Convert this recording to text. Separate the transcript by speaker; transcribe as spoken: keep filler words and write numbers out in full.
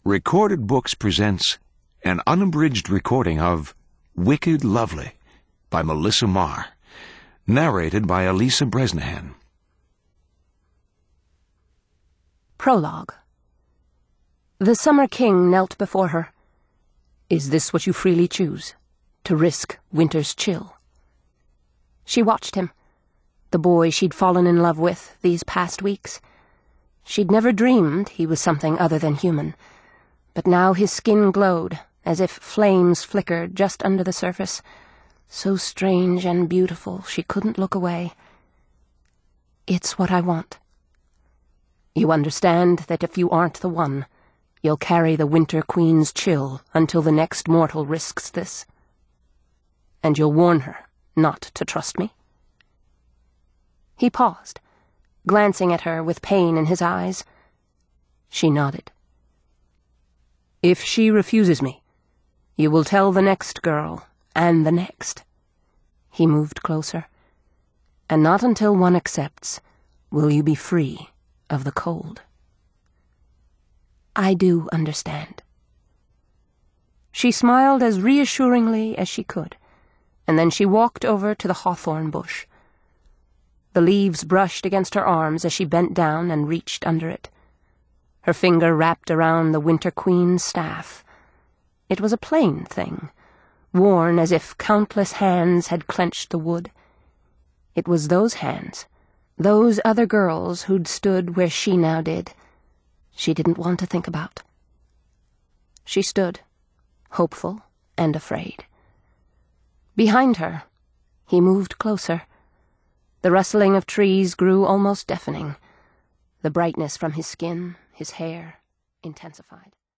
Speaker 1: Recorded Books presents an unabridged recording of Wicked Lovely by Melissa Marr, narrated by Elisa Bresnahan.
Speaker 2: Prologue. The Summer King knelt before her. "Is this what you freely choose, to risk winter's chill?" She watched him, the boy she'd fallen in love with these past weeks. She'd never dreamed he was something other than human, but now his skin glowed as if flames flickered just under the surface, so strange and beautiful she couldn't look away. "It's what I want. You understand that if you aren't the one, you'll carry the Winter Queen's chill until the next mortal risks this. And you'll warn her not to trust me?" He paused, glancing at her with pain in his eyes. She nodded. "If she refuses me, you will tell the next girl, and the next." He moved closer. "And not until one accepts will you be free of the cold." "I do understand." She smiled as reassuringly as she could, and then she walked over to the hawthorn bush. The leaves brushed against her arms as she bent down and reached under it. Her finger wrapped around the Winter Queen's staff. It was a plain thing, worn as if countless hands had clenched the wood. It was those hands, those other girls who'd stood where she now did, she didn't want to think about. She stood, hopeful and afraid. Behind her, he moved closer. The rustling of trees grew almost deafening. The brightness from his skin, his hair, intensified.